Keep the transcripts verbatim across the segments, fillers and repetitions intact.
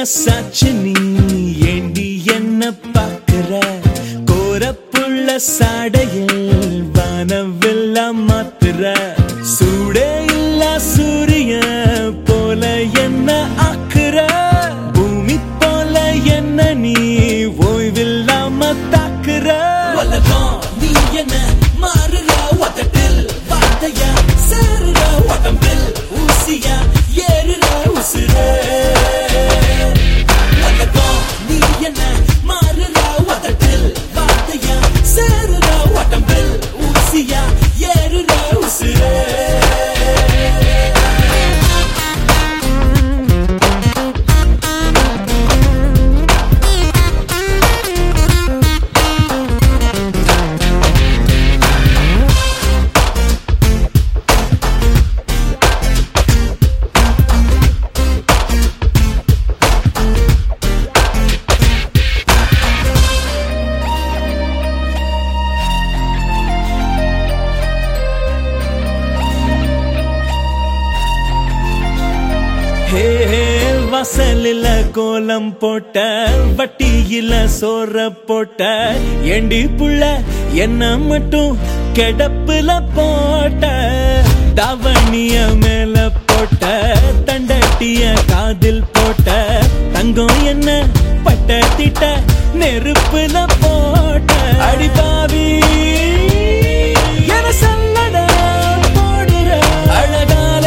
சாச்சு நீ ஏண்டி என்ன பாக்குற கோரப்புள்ள சாடையில் வானவெல்லாம் மாத்துற சூடே இல்ல சூரிய போல என்ன ஆக்குற பூமி போல என்ன நீ ஓய்வில்லாம தாக்குற உலகம் நீ என்ன மாறுற உதட்டில் வார்த்தையா சேருற உடம்பில் ஊசியா ஏறுற உசுர உலகம் நீ என்ன மாறுற உதட்டில் வார்த்தையா சேருற உடம்பில் ஊசியா ஏறுற உசுர வாசலில கோலம் போட்ட வட்டியில சோற போட்ட ஏண்டி புள்ள என்ன மட்டும் கிடப்புல போட்ட தாவணிய மேல போட்ட தண்டட்டிய காதில் போட்ட தங்கம் என்ன பட்ட திட்ட நெருப்புல போட்ட அடிபாவி என சல்லட போடுற அழகால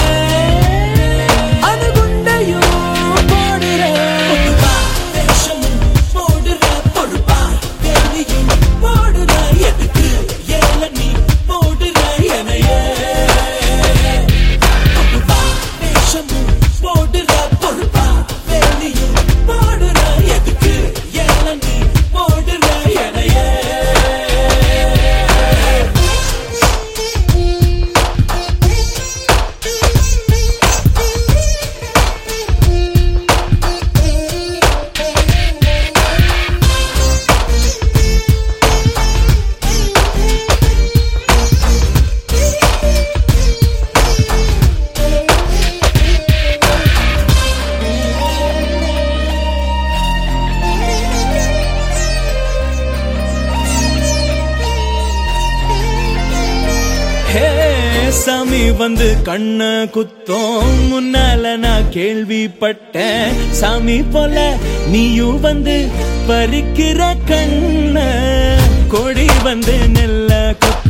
சாமி வந்து கண்ண குத்தோம் முன்னால நான் கேள்விப்பட்டேன் சாமி போல நீயும் வந்து பறிக்கிற கண்ண கொடி வந்து நெல்ல குத்த